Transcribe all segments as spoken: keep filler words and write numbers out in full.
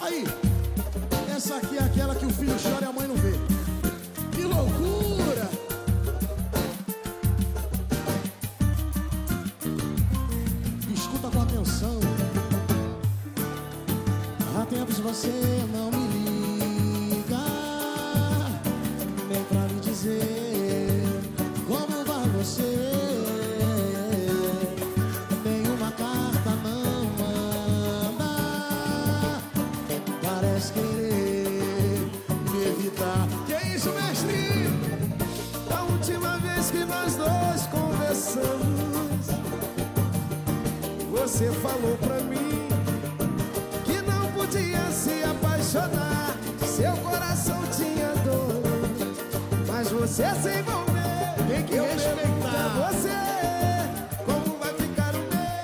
Aí, essa aqui é aquela que o filho chora e a mãe não vê. Que loucura! Escuta com atenção. Há tempos você não me liga, nem pra me dizer como vai você. Nenhuma carta não manda, parece querer me evitar. Que é isso, mestre? A última vez que nós dois conversamos, você falou pra mim que não podia se apaixonar, seu coração tinha dor, mas você se envolveu. Tem que Eu respeitar pergunto a você, como vai ficar o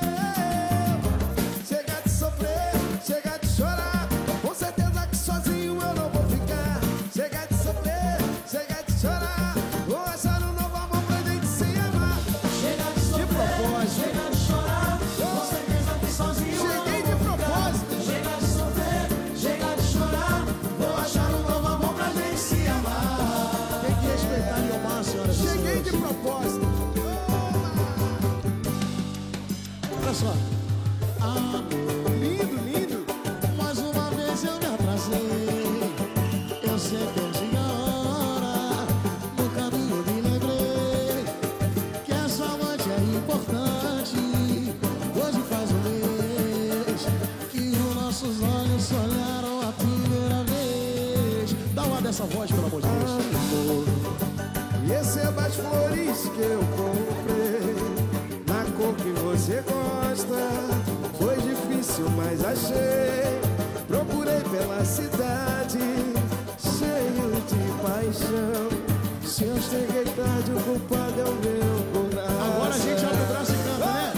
meu? Chega de sofrer, chega de chorar, com certeza que sozinho eu não vou ficar. Chega de sofrer, chega de chorar, vou achar um novo amor pra gente se amar. Chega de sofrer, chega de chorar, com certeza que sozinho eu não Cheguei vou de ficar. propósito. Chega de sofrer, chega de chorar, vou achar um novo amor pra gente se amar. Tem que respeitar Liomar, senhoras e Cheguei senhores. de propósito. Olha só. Ah, Lindo, lindo. mais uma vez eu me atrasei. Eu sei que eu tinha hora. No caminho me lembrei que essa amante é importante. Hoje faz um mês que os nossos olhos se olharam a primeira vez. Dá uma dessa voz, pelo amor de Deus. Receba as flores que eu comprei na cor que você gosta. Foi difícil, mas achei. Procurei pela cidade, cheio de paixão. Se eu cheguei tarde, o culpado é o meu coração. Agora a gente abre o braço e canta, né?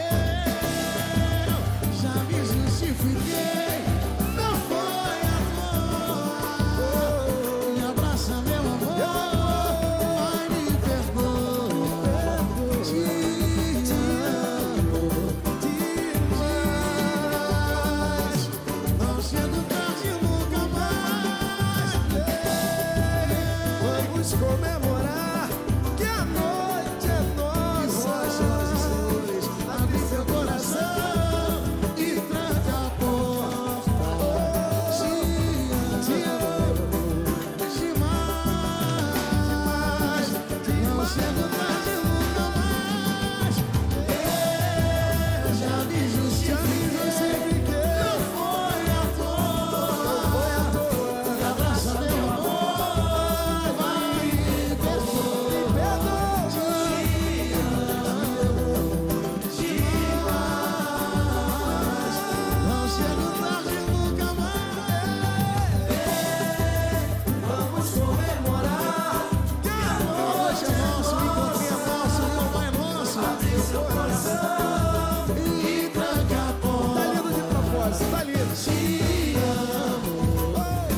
Eu já me justifiquei, não foi à toa. Me abraça, meu amor, ai, me perdoa. Te amo demais. Não chego tarde nunca mais. Vamos comemorar que a noite é E nossa. vós, senhoras e senhores, abre seu coração e tranque a porta. Te amo demais. Não chego tarde nunca mais. Eu já me justifiquei, não foi à toa. Me abraça, meu amor, vai me perdoar. Não chego tarde nunca mais. Vamos comemorar que a Hoje é nosso, o encontrinho é nosso, o Liomar é nosso. abre seu coração. E tranca a Tá porta. lindo de propósito, tá lindo. Te amo.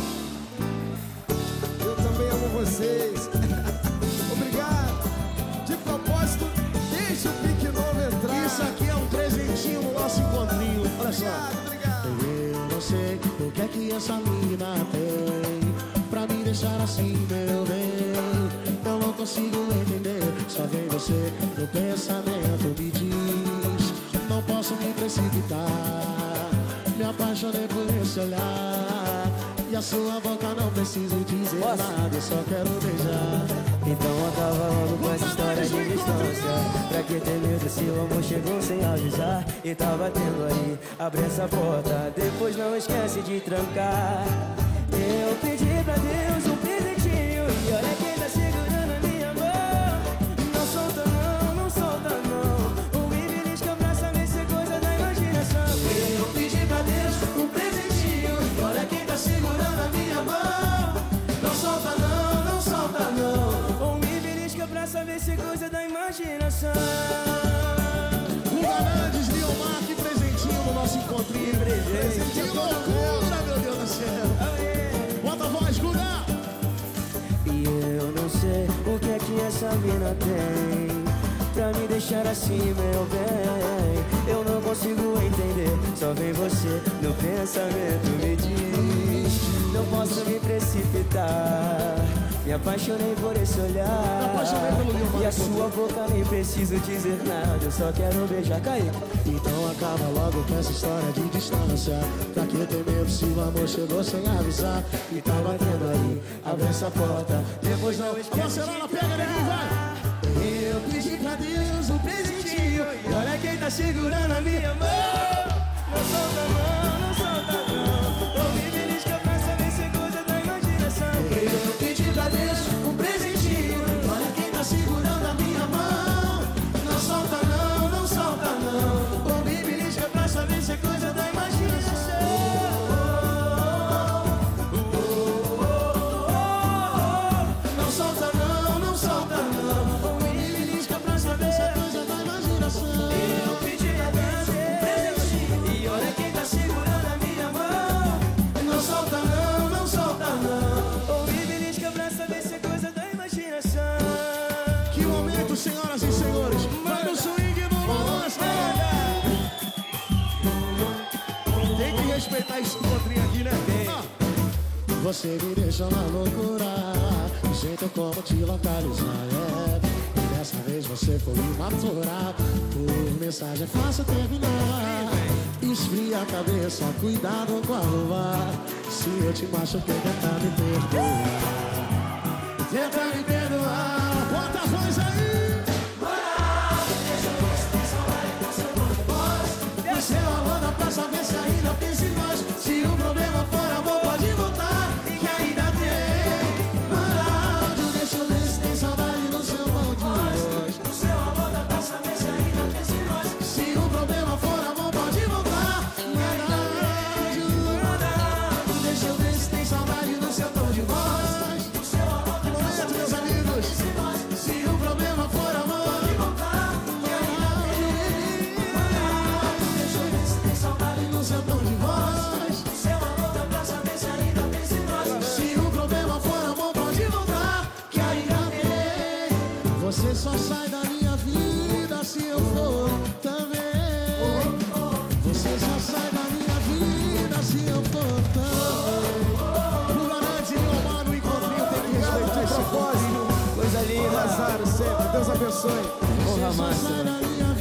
Eu também amo vocês. Obrigado. De propósito, deixa o pique novo entrar. Isso aqui é um presentinho no nosso encontrinho. Olha só. Obrigado, obrigado. Eu não sei o que é que essa mina tem pra me deixar assim, meu bem. Eu não consigo entender. Só vem você no pensamento, me diz. Não posso me precipitar. Me apaixonei por esse olhar. E a sua boca não preciso dizer Posso? nada, eu só quero beijar. Então acaba logo com essa história de distância. Pra que ter medo se o amor chegou sem avisar? E tá batendo aí, abre essa porta, depois não esquece de trancar. Eu pedi pra Deus um presentinho e olha quem tá segurando a minha mão. Não solta não, não solta não. O me belisca pra saber se é coisa da imaginação. Eu pedi pra Deus um presentinho e olha quem tá segurando a minha mão. Não solta não, não solta não. Ou me belisca pra saber se é coisa da imaginação. O Varandes, Liomar, que presentinho no nosso encontrinho. Que presente. Que loucura, meu Deus do céu. Bota a voz, Guga. E eu não sei o que é que essa mina tem pra me deixar assim, meu bem. Eu não consigo entender, só só vem você no pensamento. Me diz, não posso me precipitar. Me apaixonei por esse olhar. E a sua boca nem preciso dizer nada, eu só quero beijar. Caí. Então acaba logo com essa história de distância. Pra que ter medo se o amor chegou sem avisar? E tá batendo aí, abre essa porta. Depois não A esquece. Barcelona pega, neguinho, vai! Eu pedi pra Deus um presentinho, e olha quem tá segurando a minha mão. Não solta não, não solta não. Tô me belisca pra saber se é coisa da imaginação. Eu pedi pra Deus um presentinho, olha quem tá segurando a minha mão. Não solta não, não solta não. Tô me belisca pra saber se é coisa da imaginação. Não solta não, não solta não. Me belisca pra saber se é coisa da imaginação. Eu pedi pra Deus um presentinho, E olha quem tá segurando a minha mão. não solta não, não solta não. Tô me belisca pra saber se é coisa da imaginação. Que momento, senhoras e senhores! Vai no swing do monstro! Tem que respeitar esse encontrinho aqui, né? Ah. Você me deixa na loucura, o jeito como te localizar, é. E dessa vez você foi imatura, por mensagem é fácil terminar. Esfria a cabeça, cuidado com a luva. Se eu te machuquei, tenta me perdoar. Tenta me perdoar. Bota a voz aí! O seu amor dá pra saber se ainda pensa em nós. Se o problema for amor, pode voltar, que ainda tem. Manda áudio, deixa eu ver se tem saudade do seu bom de voz. O seu amor dá pra saber se ainda pensa em nós. Se o problema for amor, pode voltar. Manda áudio, Manda áudio, deixa eu ver se tem saudade do seu tom de voz. o seu amor dá pra Momento, saber meus se ainda amigos. pensa em nós. Se o problema for amor, Pode voltar, que ainda tem. Manda áudio, deixa eu ver se tem saudade do seu tom de voz. O seu amor dá pra saber se ainda pensa em nós. Se o problema for amor, pode voltar. Que ainda tem. Você só sai da minha vida se eu for também. Você só sai da minha vida se eu for também. Lula Nantes e Leomar no encontrinho, tem que respeitar esse Propósito, Coisa linda. Lazaro sempre, Deus abençoe. Porra Você só sai massa. da minha